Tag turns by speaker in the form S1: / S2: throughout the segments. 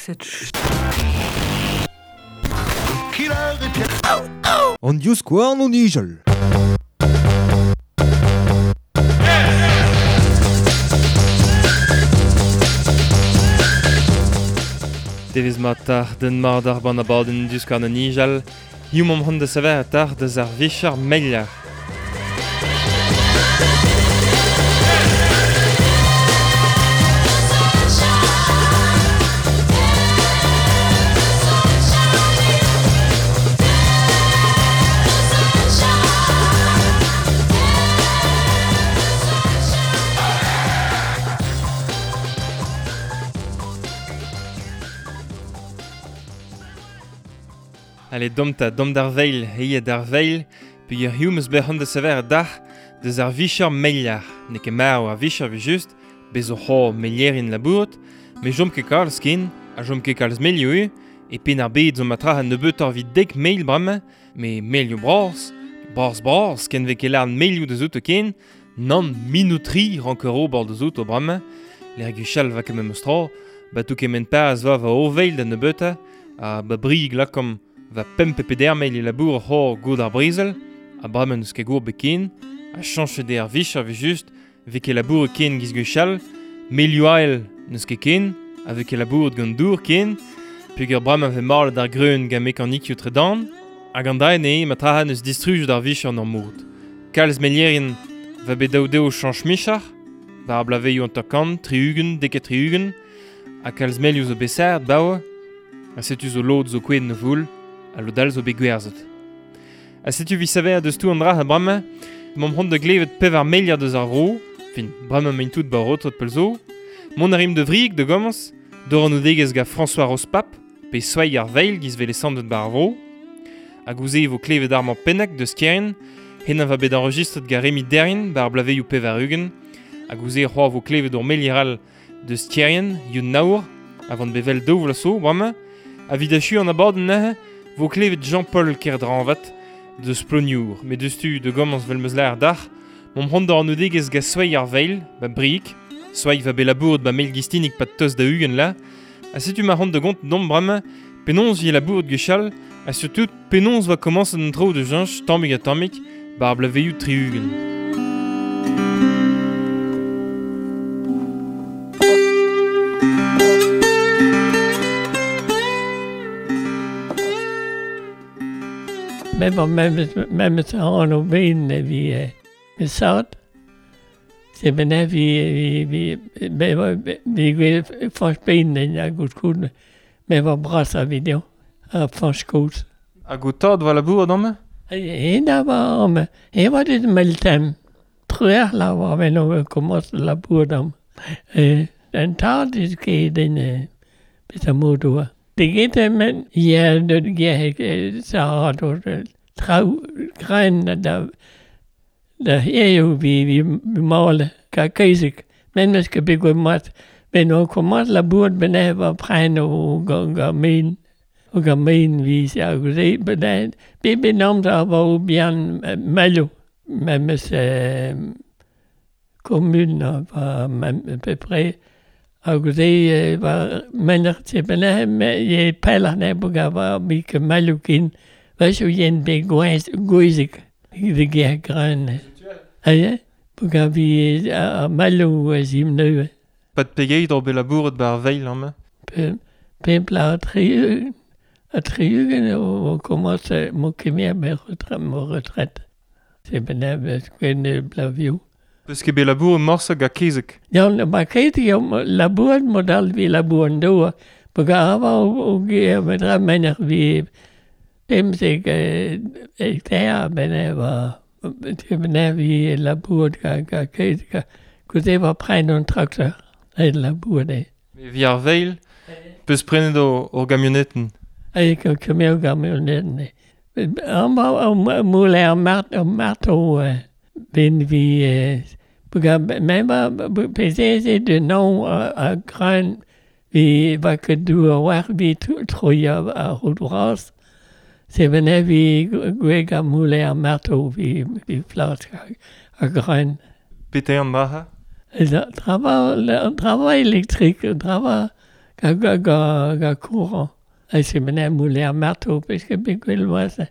S1: On dius skouarn o nijal.
S2: Devez ma tar den mar ar ban abadenn dius karn an nijal, you mom hon de sever tar deus ar vechar meilar. Allez, dom d'ar veil, heye d'ar veil, puis ur hiou meus bet hon de sever dar deus ar vichar meilar. Ne ket mar ar vichar vi just, bez o c'ho meilierin labourt, me jom ket kalz ken, a jom ket kalz melio e pen ar bet zo matra an nebeut ar vid dek meil brame, me melio bras, ken ve ket an melio de zout ken, nan minutri rankero bord de zout o brame, l'er guchal va ket meus tra, batou ket men paz va o veil da nebeuta, a ba brig lakom va pempe peder meil e labour hor goud ar brizel, a bramen eus ket gour beken, a chanche de ar vichar vi just, ve ket labour ken giz guchal, melio ael neus ket ken, a ve ket labour gant dour ken, puis ur bramen ve marl d'ar greun ga mekanik yo tredan, hag an daen ma trahan eus distruj d'ar vichar nor mout. Kalz melierien va bet daou deo chanch michar, va ar blaveio an takan, triugen, deket triugen, a kalz melio zo besert, baoa, a setu zo lod zo koued ne voul, a lodal zo bet gwerzet. A setu vi saver deus tou an dra a brama, mom hon de glevet pev ar meliar deus ar vro, fin, brama main tout ba rotrot pel zo, mon arim de vrig de gomz, dor an oudegez ga François Rospap, pe soai ar veil giz ve lesandet ba ar vro, a gouze vo klevet arman pennak deus keren, hen va bet enregistret ga Remi Derin ba ar blaveioù pev ar ugen, a gouze c'hoar vo klevet ur melieral deus keren, yon naour, avant bevel dou vlaso, brama, a vidachu an abadenn nahe, vo klevet Jean-Paul Kerdranvat deus ploniour, me deus tu de gomz vel meus laer dar, mom hon d'ar neudegez ga soai ar veil, ba brik, soai va bet labourt ba meil gistinik pat tost da ugen la, a setu ma hon de gont dom brama, penonz vie labourt guchal, a surtout penonz va komanse an tro de janch tammig a tammig, ba ar blaveioù triugen.
S3: Même en au bain, vi sort. C'est bien, vi fons bain a good cool, mais va brasse a vidéo, a fons cool.
S2: A go tad va labour domme?
S3: D'abord, et va dit meltem. Truer la va venir commence labour dom. Un tad is den bit a modo. Det gitter men ja, det giver så har du trau græn der jo vi maler kakisik, men man skal bygge mat, men når kommer laburt benæver præn og gamin vi jeg kunne se, men det benomte af hvor bjørn malo med kommunen og med bepræg. Og det var mennesker til benæve, jeg paller naboer var mye malukin, var så en big guisik, det giver grønne. Ja, porque vi malu simnøve.
S2: Pat pegeit or bet labouret ba ar veil amme?
S3: Pempla a triugen og commence moke mere med retræt. Det benæve skønne blaviu.
S2: Peus ket bet labour morsa ga kezek?
S3: Ja, ma ket jo labour modal vi labour ndoa. Porque ava o ge med dra mener vi 5 hektar benæver. Det benæver vi labour ga kezek. Kunne det var præn en traktor et labour det.
S2: Vi ar veil, peus prenet o gamionetten?
S3: Jeg kan komme o gamionetten. Mulig marto ben vi men var PCC de nom à grøn vi var kan du var vi tror jeg rodras c'est venait vi guega mulig marto vi flot à grøn.
S2: Peter en baha?
S3: Travail électrique, travail ga courant. C'est maintenant moulé à marteau, parce que Bigwell was it.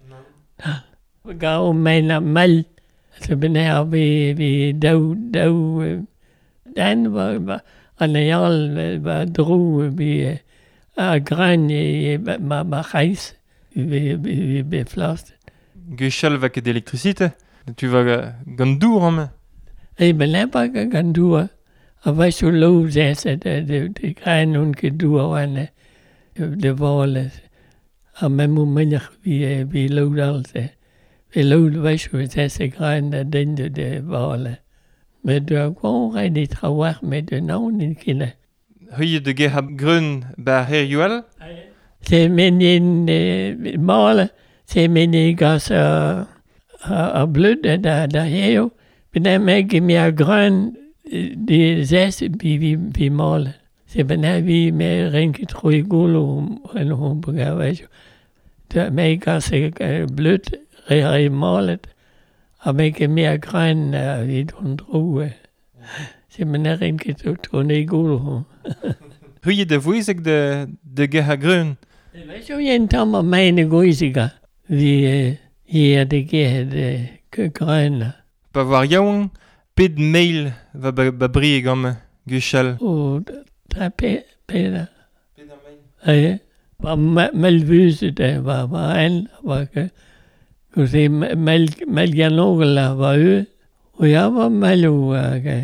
S3: Ga om mijn mal. C'est maintenant vi dau dan var anayal var drog vi gran i ma reis vi beflastet.
S2: Gushal va ket d'électricité. Tu vas gandour en
S3: Ben là gandour. Og hvad så lov så det kan nogen kan du og det var og man må mener vi lov altså vi lov hvad så så græn den det var men det var rigtig travlt med det nogen en kende.
S2: Høje de ge hab grøn bær her juel.
S3: Det men en male det men ikke så og blødt der her jo men der med mere grøn de zes vi maler. Så ben vi med renke troe golo en hom på gavage. Der make os blødt malet og make mere grøn vi drog. Så ben renke troe golo.
S2: Høje de vuisek de ge ha grøn.
S3: Hvad så en tammer meine goisiger. Vi her det ge grøn.
S2: Pa var jaung ped mail va brie gamme Gushal.
S3: Og der Peter. Ja, var malvøse der var an var kunne se maljanogla var og jeg var malu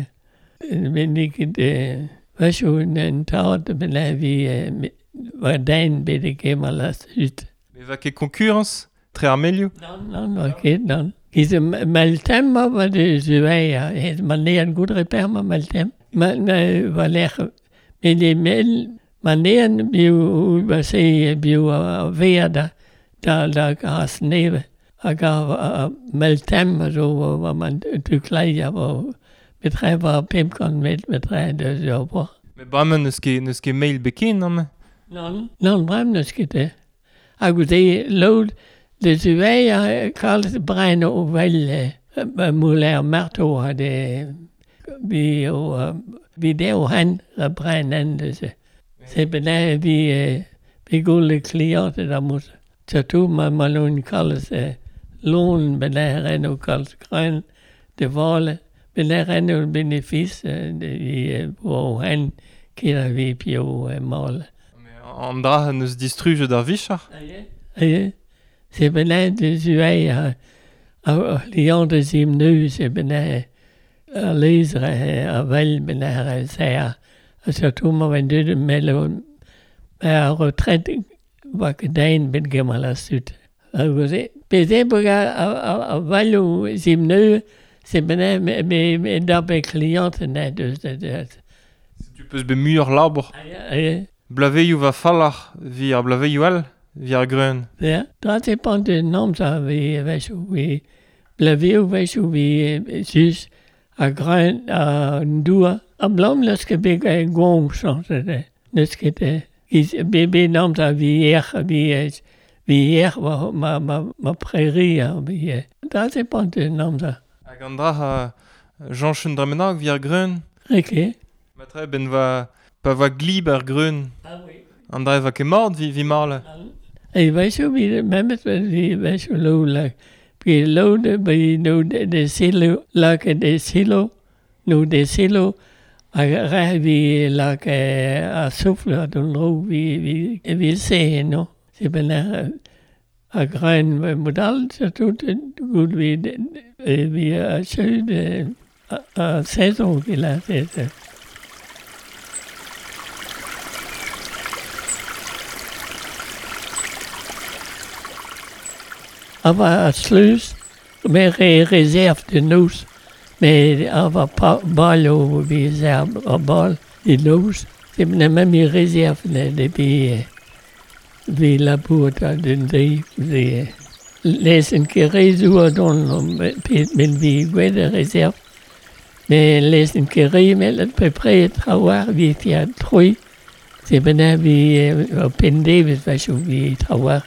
S3: men ikke det hvad så en tart men vi var dagen bedre gemmerlast ut.
S2: Vi var ke concurrence très armelio.
S3: Non, okay. Diese Maltem var det svære. Man lærer en god repair med Maltem. Man var lærer. Men det man lærer blev se blev være der har snæve. Og gav Maltem og så var man tyklejer og betræber pimkon med træ der så på.
S2: Men bare man neske mail bekin om.
S3: Non, bremne skal det. Jeg kunne se load. Det svære kaldes brænde og vel mulig marto havde vi der han brændende så benæ vi gule klienter der måtte så tog man nogen kaldes lån benæ reno kaldes grøn det vale benæ reno benefis hvor han kender vi på mål.
S2: Andra han nos distruge der vischer.
S3: Ja. C'est benæ det svære og liante sim nu så benæ læsere og vel benæ sager og så tog man det mellem retræt var dagen ben gemala sut og så bedre på og value sim nu så benæ med der be klienten det
S2: Tu peux bemur l'arbre.
S3: Ja.
S2: Blaveju va fallar via blavejuel via grøn.
S3: Ja, dat is pas de naam dat we blaveju we zus a grøn a ndur a blomleske big a gong så det neske is be naam dat vi var ma prairie vi dat is pas de naam dat.
S2: Ag andra Jean Schundramenag via grøn.
S3: Okay.
S2: Matre ben va gliber grøn. Andra va ke mord vi male.
S3: Hey, weet je wie met weet je lo we load bij no de silo like de silo no de silo a vi like a souffle don ro vi se no c'est ben a grøn model så tout good vi a sød a saison qui la c'est. Aber sluis med reserve de nous, med aber ballo vi ser og bal i nous. Det er med mi reserve det vi laborer den det læsen kerisur don men vi ved reserve. Men læsen keri med prepare travail vi fiat trui. Det er vi og pende vi travail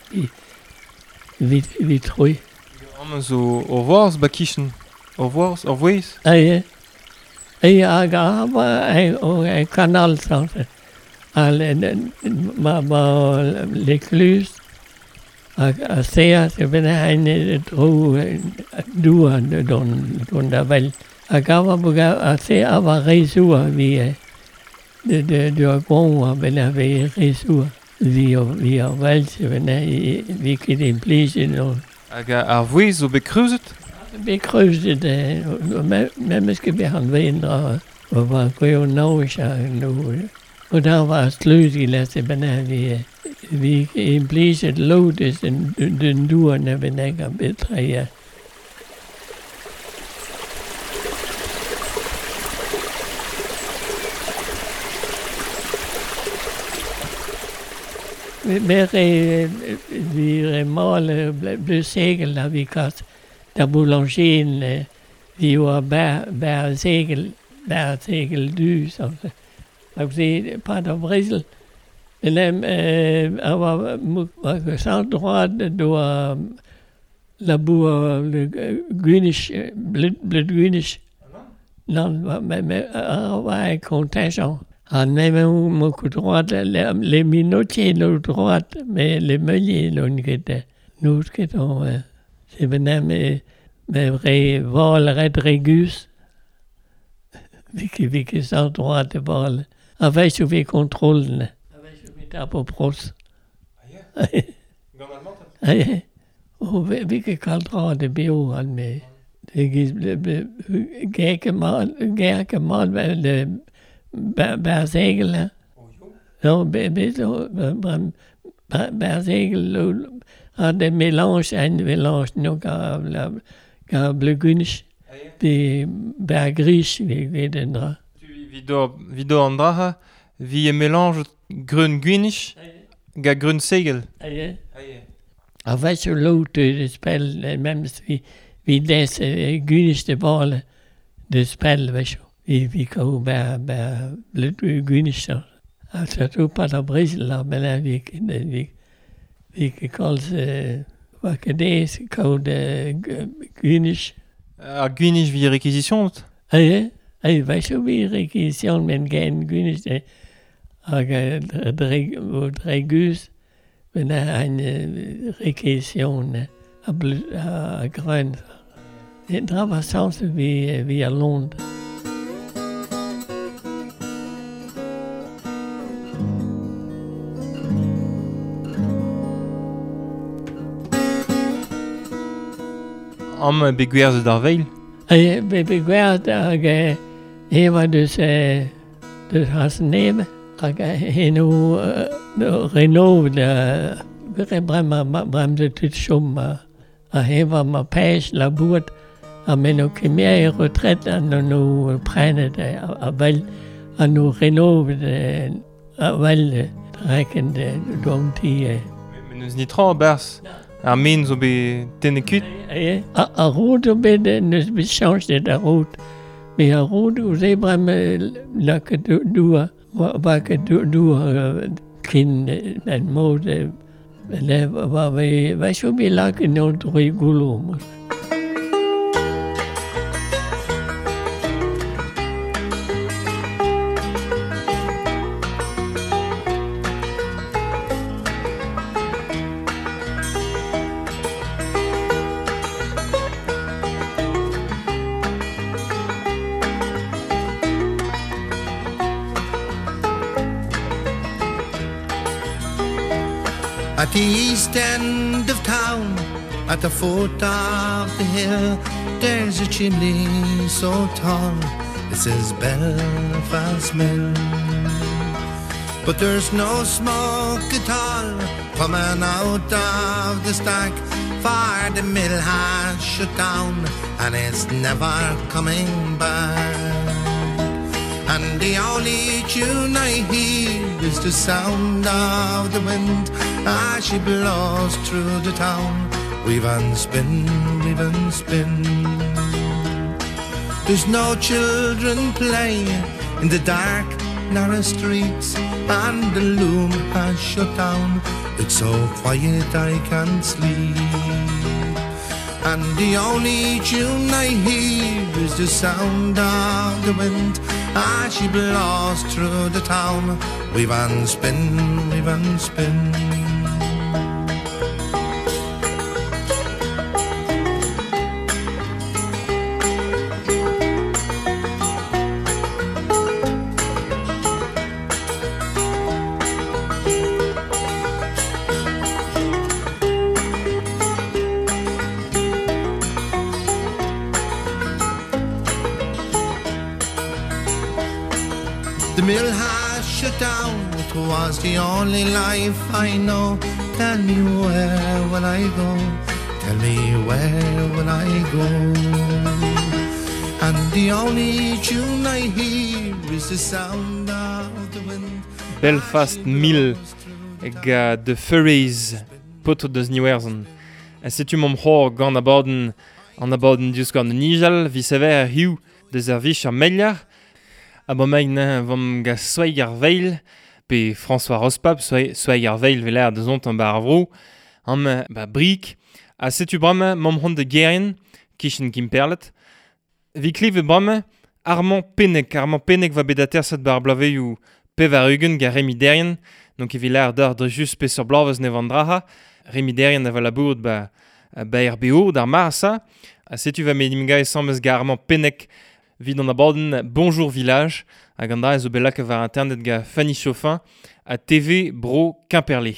S3: vi trui.
S2: Om zo ovars bakischen. Ovars.
S3: Ja. Ja, aber ein Kanal so. l'écluse, à ser, så vil han drog duer don der vel. Jeg gav at se at var resur vi det var gode vel at være resur. Vi har valgt vi kan implice noget.
S2: Ar vouez zo bekruzet?
S3: Bekrydset, men måske vi han vindre og var jo noget nu. Og der var slut i lasse banan vi implice lodes den duerne vi nægger bedre ja. Vi måle blev segel, da vi kast, da boulangeren, vi var bær segel dys, og så. Jeg kan se, part af Brisel. Men jeg var så droit, du var labur gynisch, lidt gynisch. Nå, jeg var i contagion. Han med kunne droit, le minutier le droit, mais le meunier l'ongete. Nu skal du se med vol ret regus. Vi kan så droit det vol. Og hvad så vi kontrollen? Hvad så vi der på pros? Ja. Og vi kan kalde droit det bio med. Det gik mal vel bærsegel her. Jo, bærsegel og det melange, en melange nu kan blive gynisch. Det bærgris, vi ved den der.
S2: Vi do andraha, vi mélange grøn gynisch, ga grøn segel.
S3: Ja. Og hvad så lov til det spil, mens vi læser gynisch det bolle, det spil, hvad så. Vi kan jo være lidt gynisch. Altså, du på der Brisel, men vi kan kalde hvad kan det kalde gynisch.
S2: Og gynisch vi requisitionet?
S3: Ja. Hvad så vi requisition, men gerne gynisch det. Og dregus, men der er en requisition af grøn. Der var sådan, vi er lånt.
S2: Om begwerze der veil?
S3: Ja, begwerze, og her var dus hans nemme, og nu Renault, der bremte til sommer, og her var man page laburt, og men nu kom jeg i retræt, og nu prænede og vel, og nu Renault, og vel, rækkende dongtige.
S2: Men nu snit tror bærs. Er men så be denne kyt?
S3: Ja, og rute bedre, når vi change det der rute. Vi har rute, og så bremme lakke duer, hvad kan duer kende en måde. Hvad så vi lakke noget regulum?
S4: At the east end of town, at the foot of the hill, there's a chimney so tall, it says Belfast Mill. But there's no smoke at all coming out of the stack, for the mill has shut down and it's never coming back. And the only tune I hear is the sound of the wind as she blows through the town. Weave and spin, weave and spin. There's no children playing in the dark, narrow streets, and the loom has shut down. It's so quiet I can't sleep. And the only tune I hear is the sound of the wind Ah, she blast through the town. We van spin, we van spin. The mill has shut down, it was the only life I know. Tell me where will I go? Tell me where will I go? And the only tune I hear is the sound of the wind.
S2: Belfast Mill ga The Furries poto deus Niwerzon. Setu mom c'hor gant an abaden dius gant nijal, vi sever hiu deus ar vich ar meliar. Abomein vam ga soig ar veil, pe François Rospap soig ar veil veler de zont an bar vrou, am brik, a setu brame mom hon de gerin, kishen kimperlet. Vi klive brame, Armand Pennek va bedater set bar blaveioù pev ar ugen ga remiderien, donc eviler d'ar just pesor blavez ne vandraha, remiderien ava labourt ba RBO d'ar marsa, a setu va medimga sammes ga Armand Pennek vid an abaden Bonjour Village, hag an da ez o belak war internet ga Fanny Chauffin a TV Bro Quimperlé.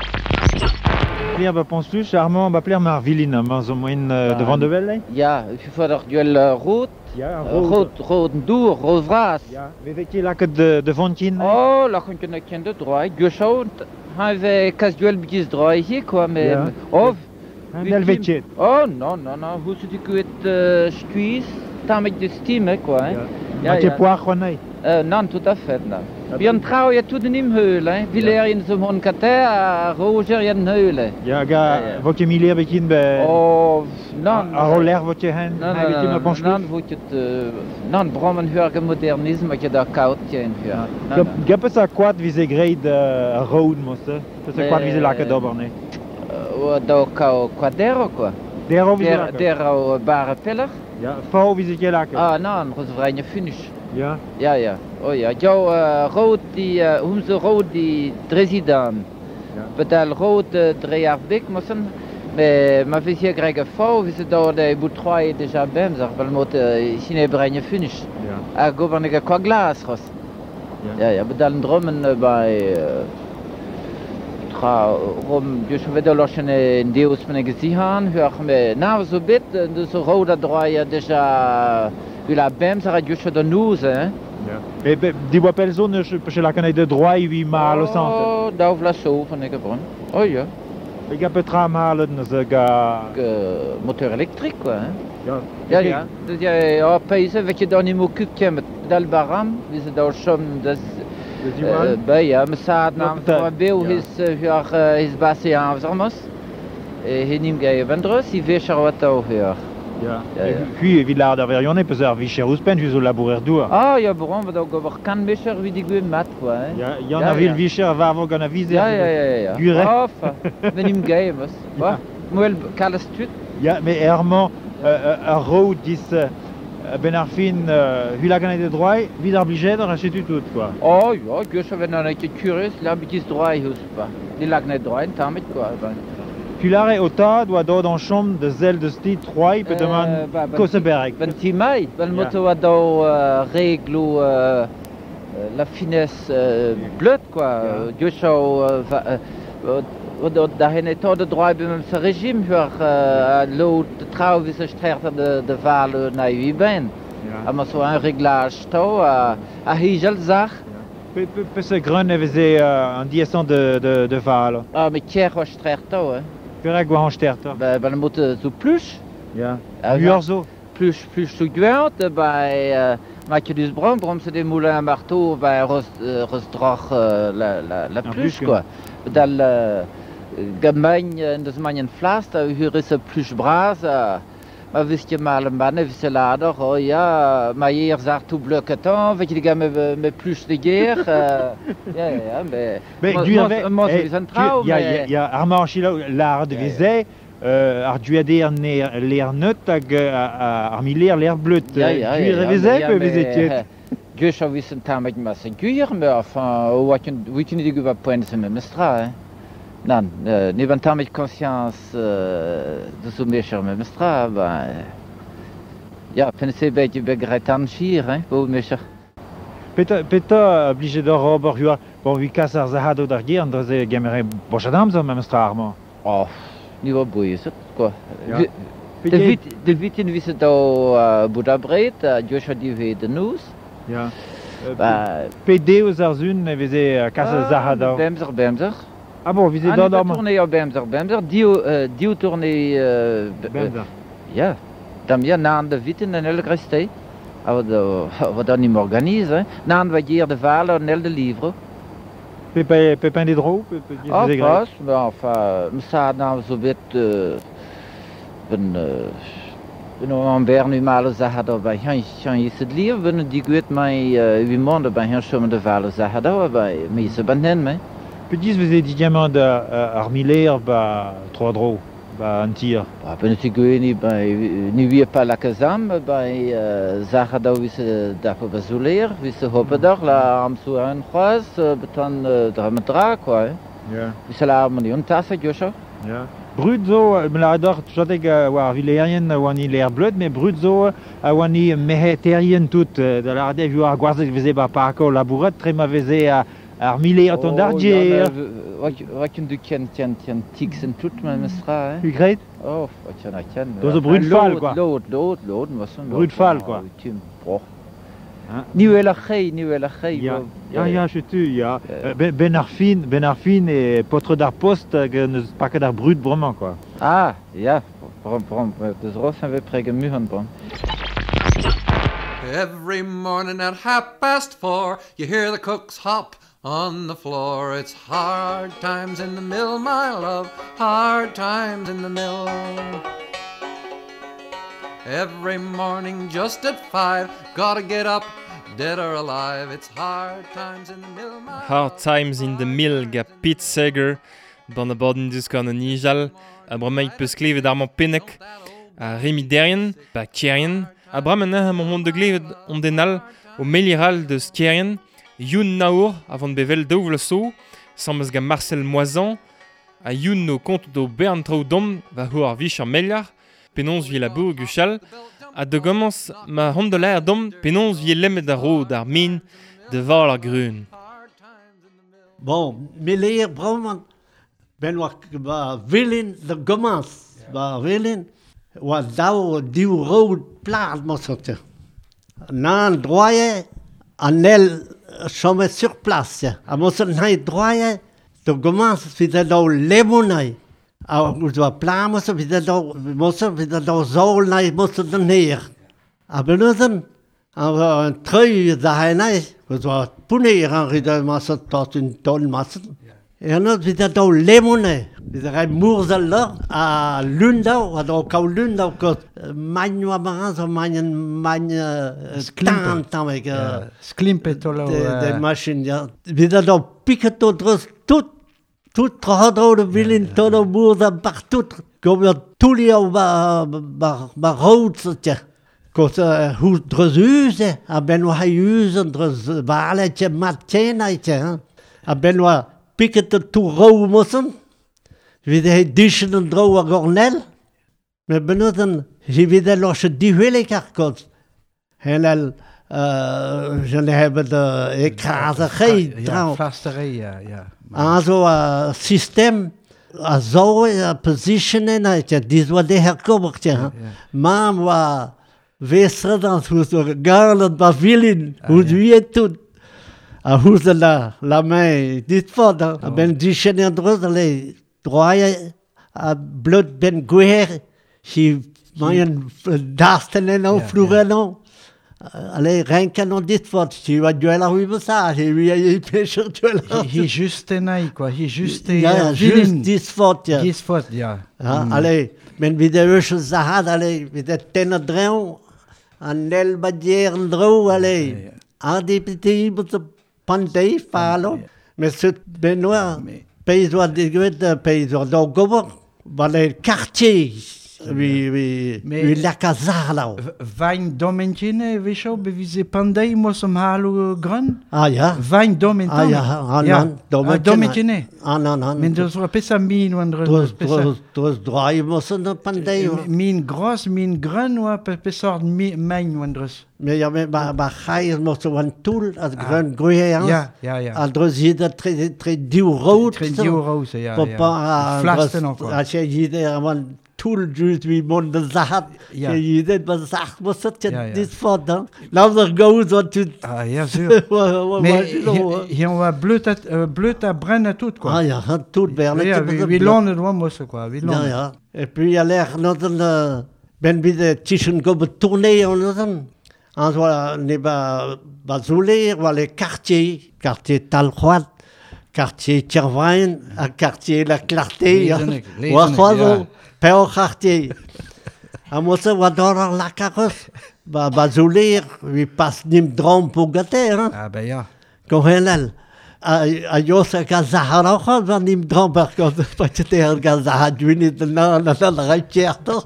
S5: Ja, ba pons plus, Armand, ba pler mar vilin, mar zo moen devant de vel,
S6: Ja, ik vind dat duel rood,
S5: Ja,
S6: rood doer, rood vras.
S5: Ja, we vetje laket de vontin.
S6: Oh, la kun je ken de droit. Gusho, hij we kas duel bigis droit hier quoi, mais
S5: Ja.
S6: of.
S5: Del vetje.
S6: Oh, non, hoe zit ik het stuis, tam met de steam quoi.
S5: Ja, je poir khonai.
S6: Non, tout à fait, non. Bien trouw je tout de nim heul, hein. Viller in zo'n hon kater, Roger in heul.
S5: Ja, ga votje milier bekin be.
S6: Oh, non.
S5: A roller votje hen.
S6: Non, wordt het non brommen hurge modernisme dat je daar koud in huur.
S5: Gap sa kwad vise grade road moste. Pesa kwad vise laket doberne.
S6: Do quadero quoi.
S5: Dero vise laket.
S6: Dero bare piller.
S5: Ja, fau vise ke laket.
S6: Ah, non, roze vrije finish.
S5: Ja.
S6: Ja. Oh ja, jou rood die ze rood die dresidan. Betal rood drear dik mossen. Maar we zien graag een fout, we zien dat de boetrooi déjà bem, zeg, wel moet zien branje finish. Ja. Go van een qua glas ros. Ja, betal een dromen bij rom, dus we dat lossen in deels met een gezicht aan, hoor me, nou zo bit, dus rood dat drooi déjà, la bem, zeg, dus de neus, hè.
S5: Ja. Die wapel zone, je la canne de droit, wie maar le centre.
S6: Oh, daar vla zo van een gebron. Oh ja.
S5: Ik heb het tram halen, ze ga...
S6: Moteur électrique, quoi. Hein?
S5: Ja.
S6: Dus ja, pijzen, weet je dan niet meer kukje met dalbaram, wie ze daar som, dus... Bij ja, met zaad naam van Beel is basie aan zomers. Hij neemt je vendros, hij wees er wat over.
S5: Ja. Puis villa d'Arverion peut ser vicher uspen jus au labourer dour.
S6: Ah ja, bon, we dat over kan becher wie die goed mat quoi.
S5: Ja, Jan vil vicher va vo gonna viser.
S6: Ja.
S5: Gure.
S6: Of, we neem gae was. Wa? Moel kale stut.
S5: Ja, mais Herman a road dis Benarfin hula gana de droit, vid obligé de racheter tout quoi.
S6: Oh ja, je ben dan een curieux, la bitis droit hus pas. Die lag net droit, tamit quoi.
S5: Puis l'arrêt au tas doit dans la chambre de zèle de stit 3 peut demander Koseberg.
S6: Ben timai, ben moto do réglo la finesse bleut quoi. Je zou daar hen het de droit bij mijn regime voor lood de trouw is sterker de valen naar wie ben. Maar zo een réglage to a hijel zag.
S5: Peut-être grun avait un dièsant de valen.
S6: Ah mais kier was sterker to hè.
S5: Perek wa sterter.
S6: Ben moeten zo plus.
S5: Ja. Uurzo.
S6: Plus zo geweld bij maak je dus brom c'est des moulins à marteau bij rosdrach la plus quoi. Dan gemeen in de manjen vlas, daar hier is een plus bras. Maar wist je maar een mannen, wist je later, oh ja, maar hier zag tout bloqué temps, weet je, die gaan met plus de guerre. Ja, maar moi je zijn trouw.
S5: Ja, Armand Chilo, l'art de visée, arduader l'air neutre, armiler l'air bleu. Tu révisais, peut visiter.
S6: Just har vi sen tamet en masse gyr med, og vi kan ikke være på en som er mestra, nan, ni van tamet conscience de så mesher med mestra, ja, pensez beetje begretan shir, bo mesher.
S5: Peta obligé de rober, bon, vi casse ar zahado d'ar gier, andreze gemere bochadam zo med mestra armo.
S6: Oh, ni var boeset, quoi. De vitin vi se da Budabret, Joshua di de nous.
S5: Ja. PD aux arzun ne veze casse zahado.
S6: Bemzer.
S5: Ah bon, vise da dom.
S6: Tourner au Bemzer, dio tourner
S5: Bemzer.
S6: Ja. Dan ja na de vitin en el greste. Wat dan niet organise. Na we hier de valen en el de livre.
S5: Pépin des drôles,
S6: Ah, pas, mais enfin, ça na zo bit een bernu malen zahado bij han is het lief, ben die goed mij wie maanden bij han schon de valen zahado bij mij ze banden me.
S5: Petit veze diamant de armiler ba trois drôles. Un tir.
S6: Ben ik weet niet bij nu weer pas la kazam bij zahado wie ze daar bezoeler, wie ze hopen daar la am zo een crois beton dramatra quoi.
S5: Ja.
S6: Wie ze la harmonie een tasse Joshua.
S5: Ja. Brut zo, me la dor chatek war vilerien wani l'air bleu, mais brut zo wani meheterien tout de la de vu ar gwarzek veze ba parko labouret très maveze armiler ton dardier.
S6: Wat je du ken tiks en tout met mestra,
S5: Tu great?
S6: Oh, wat je na ken.
S5: Dat is een brutfal, quoi.
S6: Lood, was een
S5: brutfal, quoi.
S6: Nieuwe lachei.
S5: Ja, je tu, ja. Ben Arfin et potre d'ar post, ne pas que d'ar brut vraiment, quoi.
S6: Ah, ja. Brom, dus roos zijn we pregen muren, brom.
S7: Every morning at 4:30, you hear the cooks hop on the floor. It's hard times in the mill, my love, hard times in the mill. Every morning just at 5, gotta get up, dead or alive. It's hard times in the mill, my
S2: Hard Times in the Mill ga Pete Seeger, dan de bodden dus kan een nijal, abramait peus klevet armand pinnek, a Remy Derrien, ba Kierien, abramen hem om de klevet om denal, o meliral de Kierien, Youn Naour, avant bevel douvle so, sammes ga Marcel Moisan, a Youn no kont do Bern Traudom, va ho ar vich ar meliar, penons vie la bourg guchal, a de gommans ma hondeler dom, penons vie lemmet a ro d'ar min, de val ar grun.
S8: Bon, meleer Brouwman, ben wat willen de gommans, wat willen, wat daar die rood plaat moest. Na een draaien, aan el, soms sur place. A moest een draaien, de gommans zitten daar lemonade. Als we plaat moesten, we daar zo naar moesten neer. A benutten, een trui daar nee, we waren puneer aan rijden, maar ze tot een ton massen. En dan we daar lemonade. We zijn moerzeller, a Lundau, wat ook al Lundau kost. Mijn staan,
S9: Sklimpetolo.
S8: De machine, ja. We daar pikken tot rust, tout hadden willen tot de moerder, partout. Kom je toelie maar roodseltje. Kost hoe druzuze, a ben we huizen, druz waletje, matjenaitje. A ben we pikken tot toe rauw moesten. We de dischen en droge gornel. We benutten, we de losse die willen kost. Helemaal. Ze hebben de ekraserij
S9: Ja, vlasterij, ja.
S8: Also een systeem, een position, die is wat de herkomst. Maar wat wisten dan, hoe ze garland wat willen, hoe ze het doen. Hoe ze la mij dit voor, ben die chen en drusel, draaien, bloed ben guer, ze mijn dasten en overvloeren nou. Allez, rien qu'à non dit fort, tu vas duel à oui, ça, il pêche duel.
S9: Hij juste naï, quoi. Hij juste...
S8: Ja, juste dit fort, ja.
S9: Dit fort, ja.
S8: Allez, men wie de rusche zahad, allez, wie de tenner dreun, an el badieren drou, allez. A die petits, met de pandei, falo. Mais c'est Benoît, pays wat de gwed, pays wat de gober, wat de quartier, vi laka zarlau.
S9: Vain domentine, visho, bevise pandei mos halu grun.
S8: Ah ja.
S9: Vain domentine. Domentine.
S8: Anan.
S9: Men dus var pissa min wandre.
S8: Dus draai mos een pandei.
S9: Min gros, min grun wa pissort mein wandres.
S8: Maar ja, maar gaaier mos een tool als grun groeien.
S9: Ja.
S8: Al dus je dat tre duw rood.
S9: Tre duw roze, ja.
S8: Flasten ook. Als je hier een tool doet wie mon de zaad. Je dit was zacht, was het dit voor dan. Laat er go zo tu.
S9: Ah ja, zuur. Maar hier was bloed dat brennen tout quoi.
S8: Ah ja, tout brennen.
S9: Ja, we lonen het wel moest quoi.
S8: Ja. En puis je legt nog een ben bij de tussen go betourner en dan. En zo ne ba zouler wa le quartier Talquat, quartier Chervain, quartier La Clarté. Wa quoi Peu quartier. A moça wa dora la carros. Ba zouler, we pas nim drom pour gâter hein.
S9: Ah ben ja.
S8: Kohelal. A Josa Gazahara van nim drom par contre pas te Gazahara dwini de na recherto.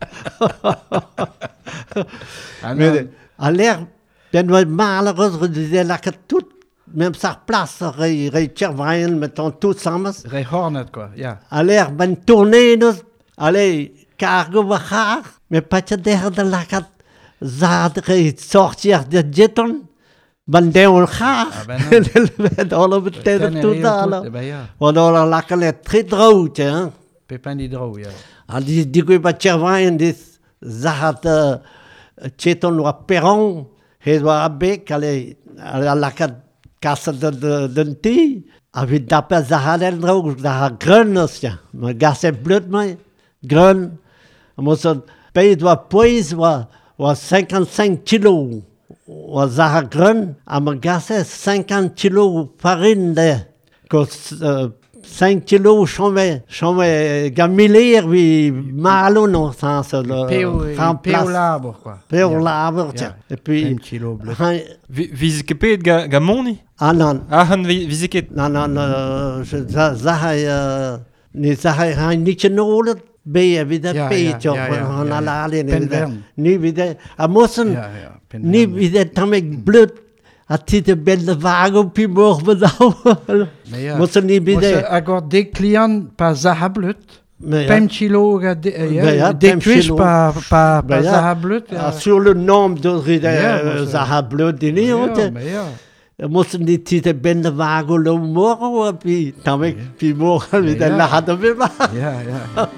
S8: Mais à l'air ben we malheureusement disait la que tout même sa place rei Chervain mettons tout samen.
S9: Rei Hornet quoi, ja.
S8: À l'air ben tourner nous allez cargo bajar mais pas te de la que zaad rei sortir de jeton ben deul graag. Ben alle betekent totaal. Waardoor la que le très drôle hein.
S9: Pepin die drôle ja.
S8: Al die go ba Chervain dis zaad jeton wa perron he wa bec allez la que casa de ti avait d'après zaad el drôle zaad grunnes ja. Maar gas het bloed mij grun. Moest bij wa pois wa 55 kilo. Wa zaad grun a me gas 50 kilo farine de. Cos 5 kilo chome gamiler vi malo no sens le
S9: peu l'arbre quoi.
S8: Peu l'arbre tiens. Et puis
S9: 1 kilo bleu.
S2: Vizikepet ga moni?
S8: Ah non.
S2: Ah han viziket?
S8: Non, ni zahay niet nodig. Ben wie dat peet op van alle nu wie dat a mossen nu wie dat dan ik bloed a tite ben de wagen pi morgen bedouwen mossen niet bij de
S9: agora de client pas zahablut 5 kilo de cuis pas zahablut
S8: sur le nom de zahablut die niet moesten die tite ben de wagen lo morgen dan ik pi morgen wie dat laten we maar
S2: ja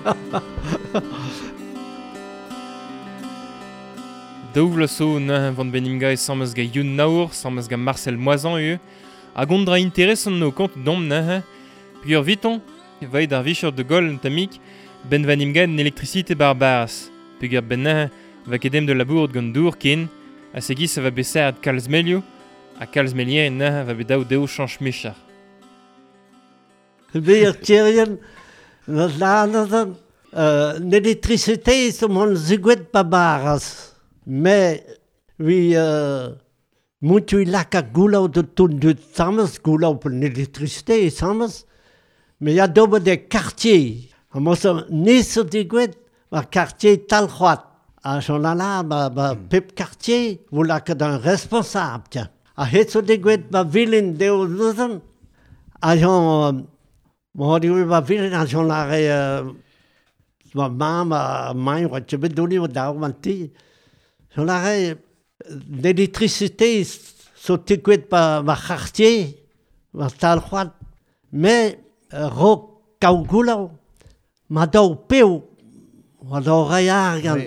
S2: Douvle so van benimgai sammes ga Youn Naour, sammes ga Marcel Moisan a gondra interessen no kont dom puur viton, vaid ar vichur de gol un tamik, ben vanimgai en elektricité barbaras, puger ben va kedem de labour gant dour ken, a segis va besser kalzmelio, a kalzmelier va bedao deo chanch mechar.
S8: Weer tjerien, dat laten l'électricité som on ziguet barbaras. Mais we moet we lekker gulauw de toen doet samen gulauw op l'électricité samen. Mais ja dobe de quartier. On moest niet zo digwet, maar quartier Talquat. A jonala ba pep quartier, we lekker dan responsable. A het zo digwet ba willen de ozen. A jon maar die we ba willen a jonare wa mama mijn wat je bedoelt wat daar want die l'électricité, c'est par ma quartier, ma Talquat, mais ro kaugula, ma do peu, ma do rayargan,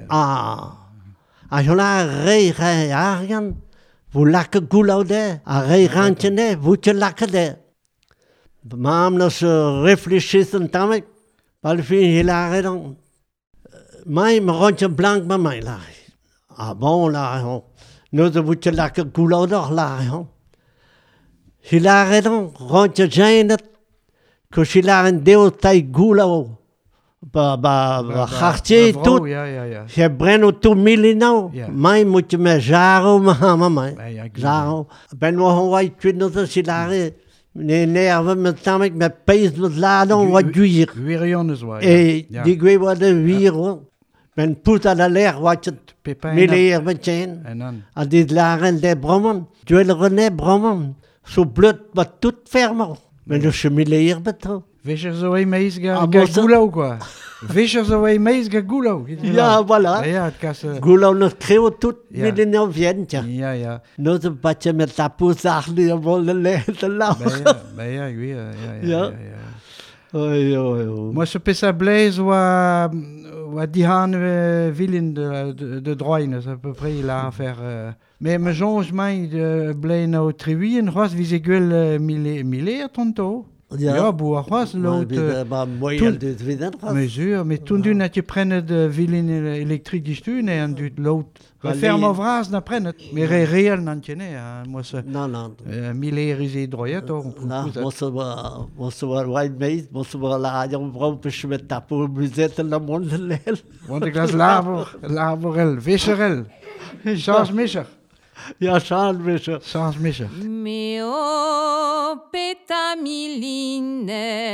S8: a jola rayargan, vous lac goulaude, a rayranchene, vous te lac de. Mam nos réfléchissent tamek, par le fin il a raison. Mai me ronche blanc ma mai là. Ah bon là, nous avons eu la couleur d'or là. Il a raison, rentre gêne, que il a un déo taille goulot, quartier tout, c'est breno tout millinant, mais moi me jaro, maman, jaro, ben moi on va tuer notre silare, Nee, nerven met tamek met pees met laden wat duur.
S9: Wirion is waar.
S8: Die gwe wat de wier. Men put aan de leer wat het mileer met zijn. En die lagen de brommen. Duelle ne brommen. Zo blut wat tot fermer. Men dus je mileer betreft.
S9: Visser zo een meis gulo quoi. Visser zo een meis gulo.
S8: Ja, voilà.
S9: Ja, het kas.
S8: Gulo nog kreeuw tot midden in ventje.
S9: Ja.
S8: Nog een beetje met tapoe zacht die willen lezen lauwen.
S9: Ja, ik weet. Ja.
S8: Oi.
S9: Moi, je peux ça blaise ou die han willen de droinen, à peu près là faire. Mais me jonge mij de blij nou triwien was wie ze wel mileer tonto. Ja, boer was lood. Mesure, mais toen du dat je prenne de willen elektrisch sturen en du lood. We fermen vras na prenne, mais réel nantje ne. Moi se.
S8: Non.
S9: Mileer is droyet toch.
S8: Moest wel white meis, moest wel la jong vrouw met tapoe buzette la monde lel.
S9: Want ik las laborel, visserel. Sans misser.
S8: Ja, sans misser.
S10: Meo petamiline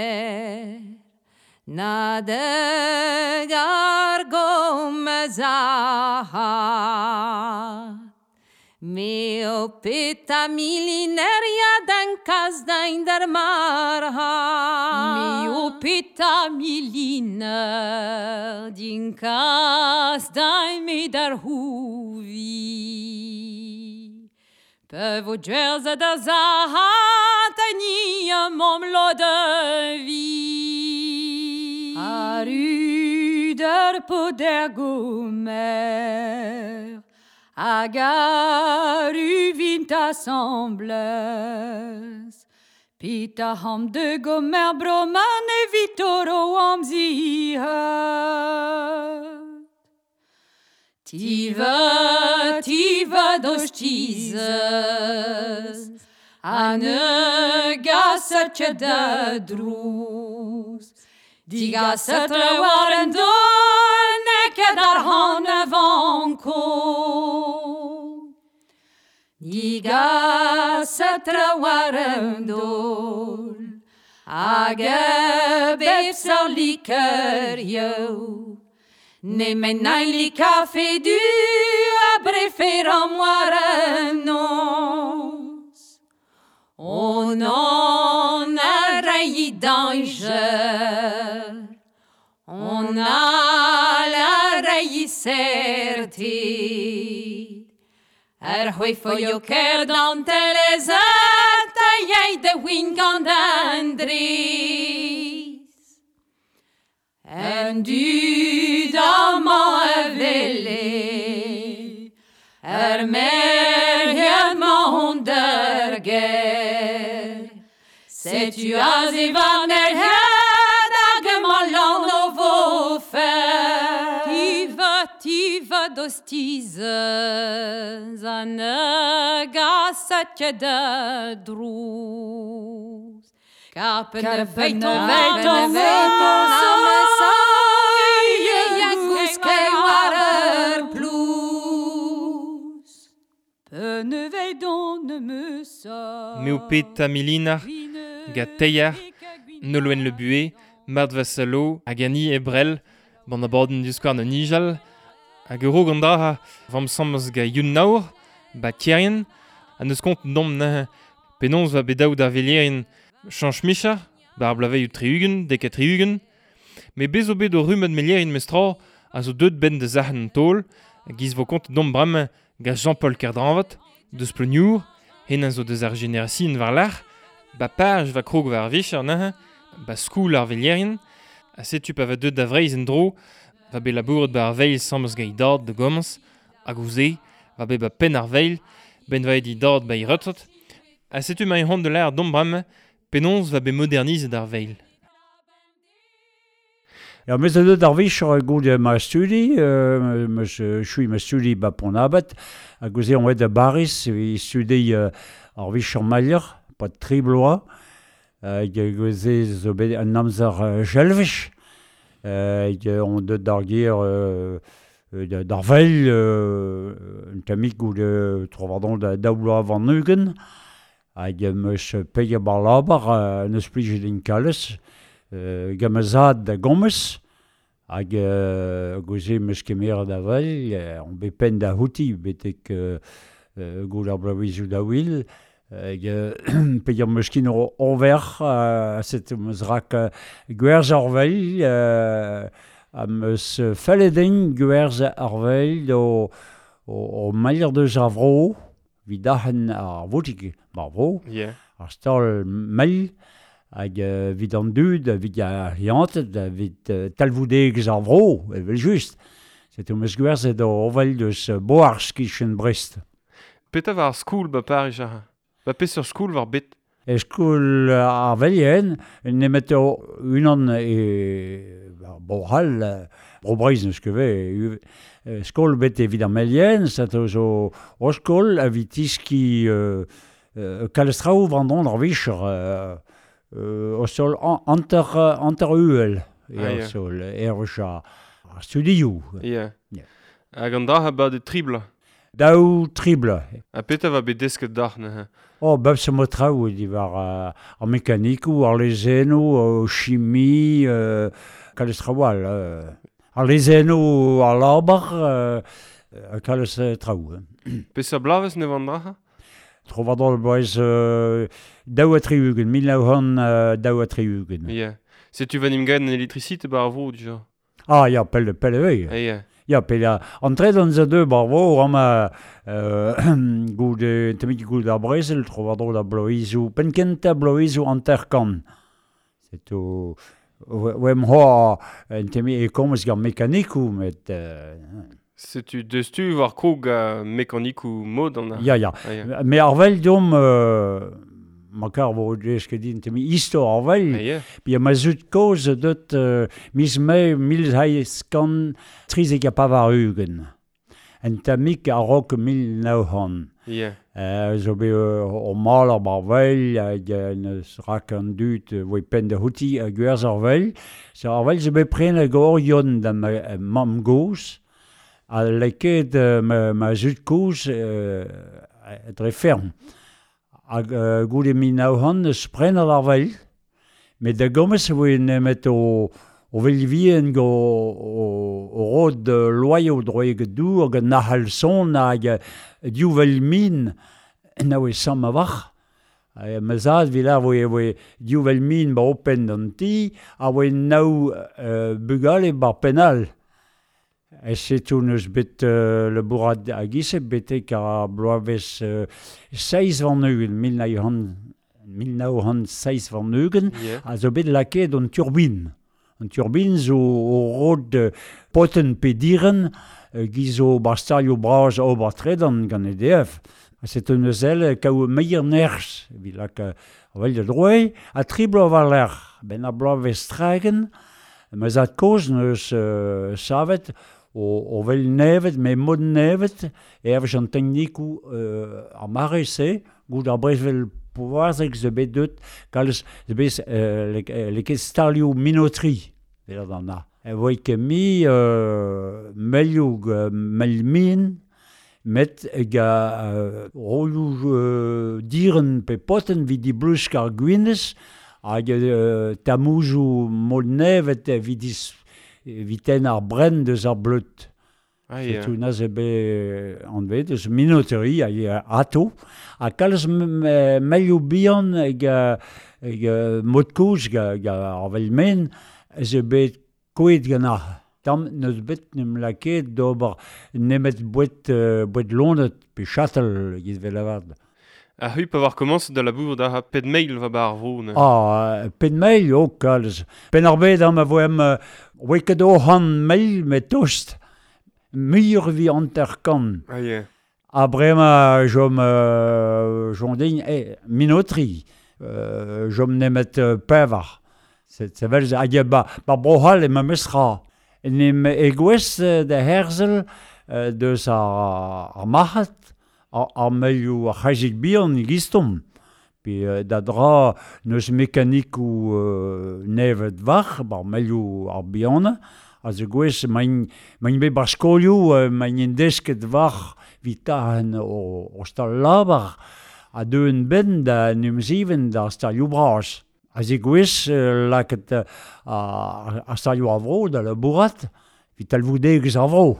S10: na de gargo mazaha. Meo petamiline dan kas dain der marha. Meo petamiline din kas dain me der huvi. Pevo djerza da zahata nia momlo de vi. Aruder på der gomer, agaru vinta sembles. Pita ham de gomer broman e vitoro am ziha. Tiva dos Jesus, ane gasatje de droes. Die gasatre waren door, nekke daar hanne van ko. Die gasatre waren door, age bepsal liker jou. Ne menai café du a preferam moaranos. On en a rayi danger. On a la rayi certi. Hui foio ker dante les taillei de wingandandris. En du dama vele, mergen onder ger. Se tu as i vaner dagen malon of offer. Tiva dos tizens, an gasatje de droes. Kapen de veton
S2: Meu peta milina, ga teier, nolwen le buet, mad vassalo, a gani e brel, ban a baden diskar na nijal, a gero gandra vam sams ga yun naur, ba tierien, an eus kont dom na penons va bedaou da velierin chanch micha, bar blavei triugen, deket triugen, me bezo bet o rumet melierin mestra, a zo deut ben de zahen an tol, giz vo kont dom bram ga Jean-Paul Kerdranvat, deus pleuniour, hen an zo deus ar generasien war l'ar, ba page va krog war vichar nahe, ba skoul ar velierin, a setu pa va deut da vreiz en dro, va be labouret ba ar veil sams gai dad de gomz, a gouze, va be ba pen ar veil, ben va edi dad ba i retot, a setu ma e hon de l'ar dom bram, penons va be modernize d'ar veil.
S11: Ja, mes de d'ar vichar goude ma studi, chui ma studi ba pon abet, a gouze on ed a baris, e studi ar vichar malier, pa tribloa, gouze zo bet an amzer jelvich, on de d'ar gir d'ar veil, un tamik goude trovardon da daoula van Nugen, hag meus pege bar labar neus plije din kalles, gamazad da gommes, hag goze meus kemer da val, on be pen da houti, betek goul ar blaouizou da wil, pege meus kin orver, set meus rak gwerz ar vel, meus falledin gwerz ar vel o malier deus ar vro, vidachen ar votik mar vro, ar stal mal, hag vid an dud, vid ar hiantet, vid talvoudeg ar vro, evel just. Set meus gwerzet o vel deus boarz kichen Brest.
S2: Petra var skoul ba Paris a? Ba pes ur skoul var bet?
S11: Skoul ar velien, nemet unan borhal, brobreiz neus keve, skol bet evit ar melien, set zo o skol a vit iski kalestrao vandon ar vicher, o sol anter uel, sol ervech ar studioù.
S2: Hag an da ha ba de tribla?
S11: Daou tribla.
S2: A petra va bet desket dar ne?
S11: Bab se mo traoù edi war ar mekanikou, ar lezenou, o chimi, kalestraoual. Ar lezenou ar labar, kales traoù.
S2: Pes a blavez ne vant da?
S11: Trovadol boez daou a triugen, 1900 daou a triugen.
S2: Setu vanim gaet an elektricite bar vro dija?
S11: Ya, pelle vei. Ja, pella entret an za deux bar vro, ama temik goud ar Brezel, trovadol da bloizou, penkenta bloizou anterkan. Setu, oem hoa, temi e komez gar mekanikou, met...
S2: Setu destu war krog mekanikou mod an...
S11: Ya. Me ar vel dom... Makar vo deske din temi isto ar vel, pi ma zut koz dut mis me 1930 a pavar ugen. En tamik a rok 1900. Zo be o mal ar bar vel, hag neus rak an dut voe pen de houti a gwerz ar vel. So ar vel zo be pren a gorion da mam goz, a leket ma zut koz dre ferm. Hag goude min nauhan eus prenner ar vel, met da gommes voe nemet o velvien go o rod loio droeget dou hag an nahal son hag diou vel min naou e sam a vach. Mazad vilar voe diou vel min ba open an ti a voe naou bugale bar penal. Setu neus bet le bourad a gise betek a bloaves 6 van eugen, 1906 van eugen, a zo bet laket an turbine. An turbine zo o rod poten pediren, gizo bastalio braz ober tredan gant EDF. Setu neus el kaou meier nerz, vilak a vel de droe, a triblo var l'er, ben a bloaves tragen, mazad koz neus savet, o vel nevet, me mod nevet, ervech an teknikou ar marese, gout ar brezvel pouazek ze bet dut, kalz ze bet leket stalioù minotri, velat an a. Voe ket mi melioù melmin, met ga roioù diren pe poten vidi blusk ar gwinez, hag tamoujou mod nevet vidis viten ar brenn deus ar bleut. Setu naz ebe an bet, eus minoteri a ato, a kalz melioù bihan eg mod kouz ga ar vel men, ez bet koet gant ar. Tam neus bet nem laket d'ober nemet bouet lonet pe chatel giz vel avad.
S2: A hui pa war komans da labour da ped mail va bar vro, ne?
S11: Ped mail, kalz. Pen ar bet am a voem weket o han mail met tost. Mur vi anterkan. A brema jom din minotri. Jom nemet pevar. Se vel hag ba brohal e ma mesra. Nem egwez de herzel deus ar mahat. Ar melioù ar c'hazik bihan gistom. Pi da dra neus mekanikou nevet vach, bar melioù ar bihan. A ze gwez mañ be bar skolioù, mañ en desket vach vitahen o stal labar. a deun ben da num 7 da stalioù bras. A ze gwez laket a stalioù a vro da labourat, vit talvoudegez a vro.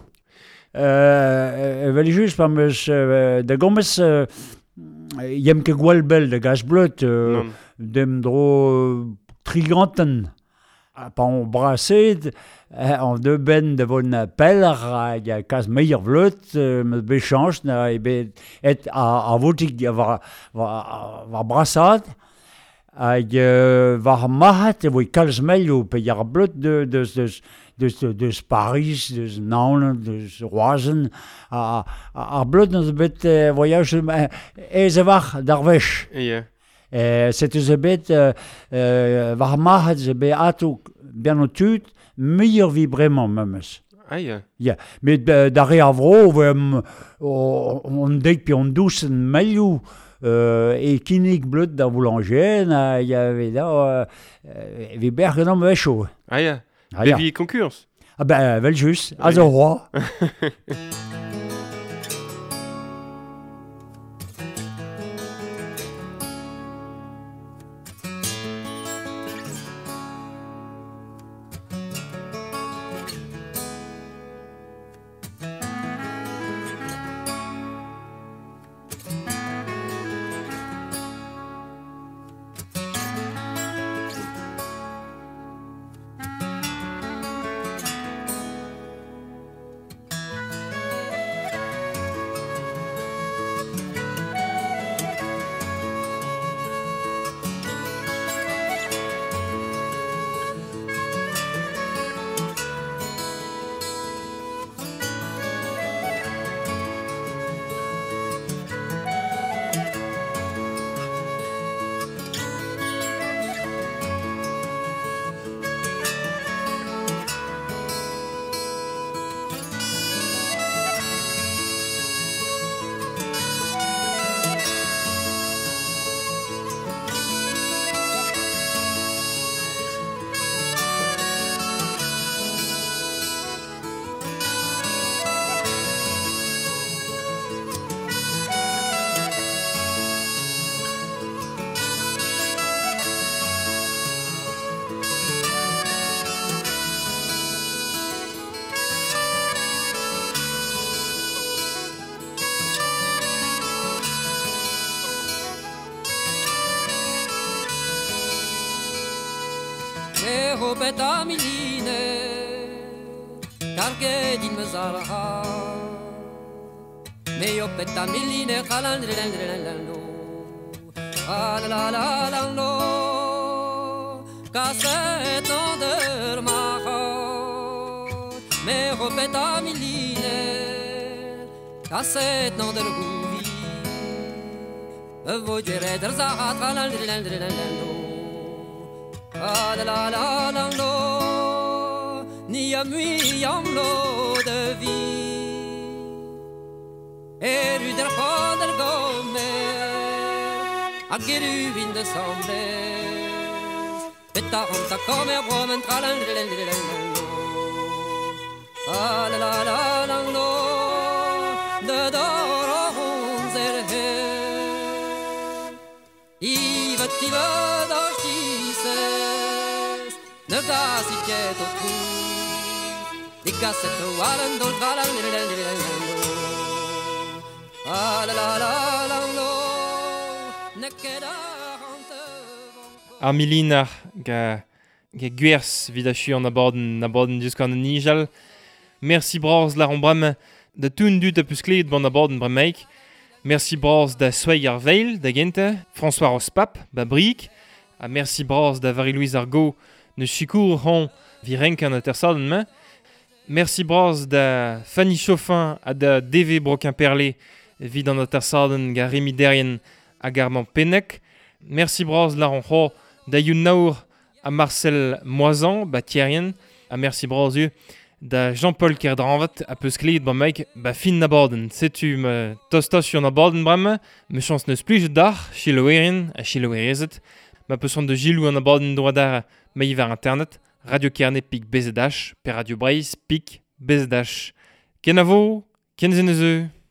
S11: Vel just pa meus da gomez yem ket gwell bel da gaz bleut dem dro triganten. Pa on braset, an de ben de von peller a kaz meilleur vleut, me bechanch na et a votik war brasat, hag war mahat e voe kalz melio pe yar bleut deus Paris, deus Nauen, deus Roazen, ar bleut neus bet voyage ez var d'ar vech. C'est eus bet war mahat ze bet ato bien o tud, meilleur vi bremañ memes.
S2: Ja.
S11: Met dare a vro, on dek pe on dousen melio, e kinnig bleut da boulanger, ya da vi bergen am vecho.
S2: Vi konkurs.
S11: Vel just, a zo roi.
S12: Hopeta miline, carche din mezaraha. Me hopeta miline, calandrelendrelendo, alalalando, cassette under mahot. Me hopeta miline, cassette under guvi. Voglere der zahat, calandrelendrelendo. La la la la lo, ni a mui am lo de vie. Et du der der gomme, a geru in de semble. Betta on ta come woman tralandrelendrelendo. La la la la lo, de doro honzer he. Iva da ne gasi quieto tu, di cassetto guardando il valangelo, la la la la lo, ne queda
S2: Armelina ga gwers vidachu an abaden jusqu'an an nijal. Merci braz la rombram da toun dut a pusklet ban abaden bremeik. Merci braz da sway ar veil da gente, François Rospap, ba brik. A merci braz da Marie-Louise Argo, ne chikour hon virenk an a tersaden main. Merci braz da Fanny Chauffin a da DV Broquin-Perlé vid an a tersaden ga Rémi Derrien a garman Pennec. Merci braz la ronho da Youn Naour a Marcel Moisan, ba Thierrien. A merci braz da Jean-Paul Kerdranvat a peus kleed ba meik ba fin na borden. Setu me tostos yon na borden bremme, me chans neus plij dar, chiloerien a chiloerezet. Ma peus de Gilou an a borden droadar me iver internet, Radio Kernet pik BZH, per Radio Breis pik BZH. Ken a vo, ken zenezeu.